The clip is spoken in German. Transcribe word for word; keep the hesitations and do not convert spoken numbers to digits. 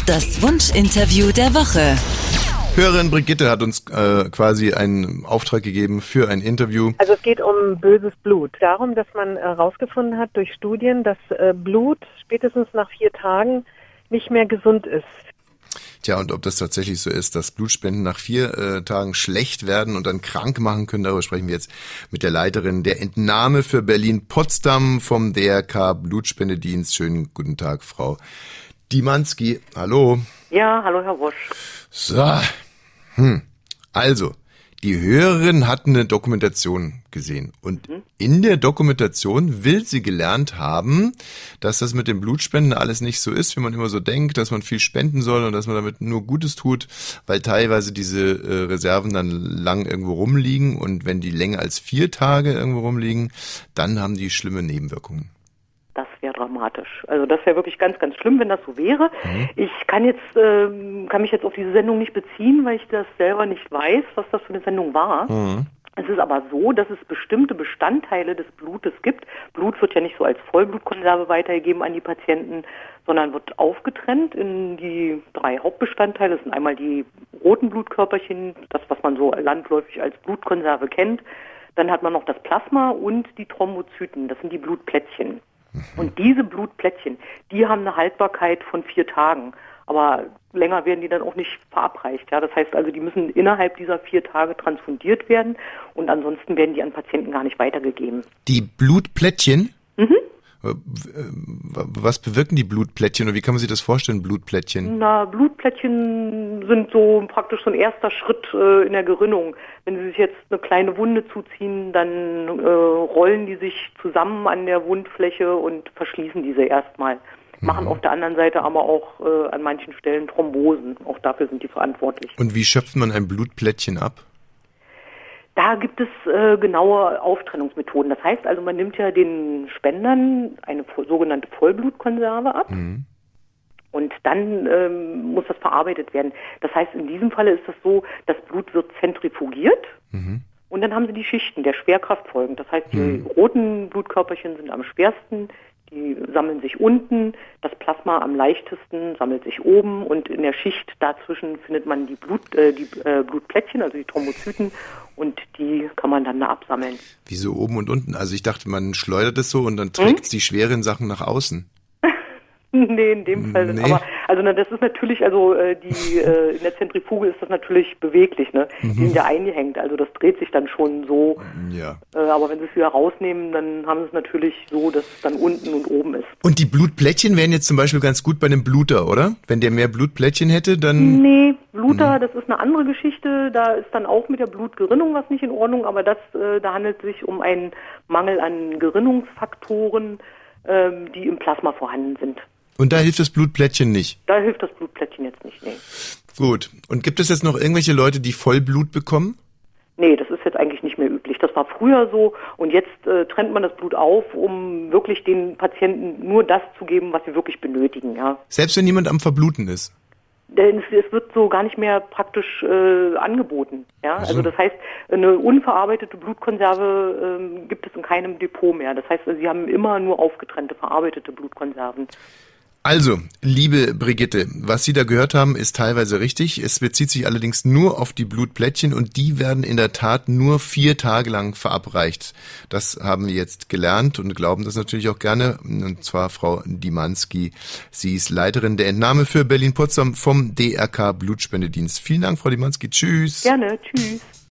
Das Wunschinterview der Woche. Hörerin Brigitte hat uns äh, quasi einen Auftrag gegeben für ein Interview. Also es geht um böses Blut. Darum, dass man herausgefunden hat durch Studien, dass äh, Blut spätestens nach vier Tagen nicht mehr gesund ist. Tja, und ob das tatsächlich so ist, dass Blutspenden nach vier äh, Tagen schlecht werden und dann krank machen können, darüber sprechen wir jetzt mit der Leiterin der Entnahme für Berlin-Potsdam vom D R K Blutspendedienst. Schönen guten Tag, Frau Dimanski. Hallo. Ja, hallo Herr Wosch. So, hm. also, die Hörerin hat eine Dokumentation gesehen und mhm. in der Dokumentation will sie gelernt haben, dass das mit dem Blutspenden alles nicht so ist, wie man immer so denkt, dass man viel spenden soll und dass man damit nur Gutes tut, weil teilweise diese äh, Reserven dann lang irgendwo rumliegen und wenn die länger als vier Tage irgendwo rumliegen, dann haben die schlimme Nebenwirkungen. Das wäre dramatisch. Also das wäre wirklich ganz, ganz schlimm, wenn das so wäre. Mhm. Ich kann jetzt, ähm, kann mich jetzt auf diese Sendung nicht beziehen, weil ich das selber nicht weiß, was das für eine Sendung war. Mhm. Es ist aber so, dass es bestimmte Bestandteile des Blutes gibt. Blut wird ja nicht so als Vollblutkonserve weitergegeben an die Patienten, sondern wird aufgetrennt in die drei Hauptbestandteile. Das sind einmal die roten Blutkörperchen, das, was man so landläufig als Blutkonserve kennt. Dann hat man noch das Plasma und die Thrombozyten, das sind die Blutplättchen. Und diese Blutplättchen, die haben eine Haltbarkeit von vier Tagen. Aber länger werden die dann auch nicht verabreicht. Ja? Das heißt also, die müssen innerhalb dieser vier Tage transfundiert werden und ansonsten werden die an Patienten gar nicht weitergegeben. Die Blutplättchen? Mhm. Was bewirken die Blutplättchen oder wie kann man sich das vorstellen, Blutplättchen? Na, Blutplättchen sind so praktisch so ein erster Schritt äh, in der Gerinnung. Wenn Sie sich jetzt eine kleine Wunde zuziehen, dann äh, rollen die sich zusammen an der Wundfläche und verschließen diese erstmal. Machen mhm. auf der anderen Seite aber auch äh, an manchen Stellen Thrombosen. Auch dafür sind die verantwortlich. Und wie schöpft man ein Blutplättchen ab? Da gibt es äh, genaue Auftrennungsmethoden. Das heißt also, man nimmt ja den Spendern eine sogenannte Vollblutkonserve ab mhm. und dann ähm, muss das verarbeitet werden. Das heißt, in diesem Falle ist das so, das Blut wird zentrifugiert mhm. und dann haben sie die Schichten der Schwerkraft folgend. Das heißt, die mhm. roten Blutkörperchen sind am schwersten, die sammeln sich unten, das Plasma am leichtesten sammelt sich oben und in der Schicht dazwischen findet man die, Blut, äh, die äh, Blutplättchen, also die Thrombozyten und die kann man dann da absammeln. Wieso oben und unten? Also ich dachte, man schleudert es so und dann trägt es hm? die schweren Sachen nach außen. Nee, in dem Fall. Nee. Aber also na, das ist natürlich, also äh, die äh, in der Zentrifuge ist das natürlich beweglich, ne? Mhm. Die sind ja eingehängt, also das dreht sich dann schon so. Ja. Äh, aber wenn sie es wieder rausnehmen, dann haben sie es natürlich so, dass es dann unten und oben ist. Und die Blutplättchen wären jetzt zum Beispiel ganz gut bei einem Bluter, oder? Wenn der mehr Blutplättchen hätte, dann... Nee, Bluter, mhm. das ist eine andere Geschichte. Da ist dann auch mit der Blutgerinnung was nicht in Ordnung, aber das, äh, da handelt es sich um einen Mangel an Gerinnungsfaktoren, ähm, die im Plasma vorhanden sind. Und da hilft das Blutplättchen nicht? Da hilft das Blutplättchen jetzt nicht, nee. Gut. Und gibt es jetzt noch irgendwelche Leute, die Vollblut bekommen? Nee, das ist jetzt eigentlich nicht mehr üblich. Das war früher so und jetzt äh, trennt man das Blut auf, um wirklich den Patienten nur das zu geben, was sie wirklich benötigen, ja. Selbst wenn jemand am Verbluten ist? Denn es, es wird so gar nicht mehr praktisch äh, angeboten, ja. So. Also das heißt, eine unverarbeitete Blutkonserve äh, gibt es in keinem Depot mehr. Das heißt, sie haben immer nur aufgetrennte, verarbeitete Blutkonserven. Also, liebe Brigitte, was Sie da gehört haben, ist teilweise richtig. Es bezieht sich allerdings nur auf die Blutplättchen und die werden in der Tat nur vier Tage lang verabreicht. Das haben wir jetzt gelernt und glauben das natürlich auch gerne. Und zwar Frau Dimanski. Sie ist Leiterin der Entnahme für Berlin-Potsdam vom D R K Blutspendedienst. Vielen Dank, Frau Dimanski. Tschüss. Gerne. Tschüss.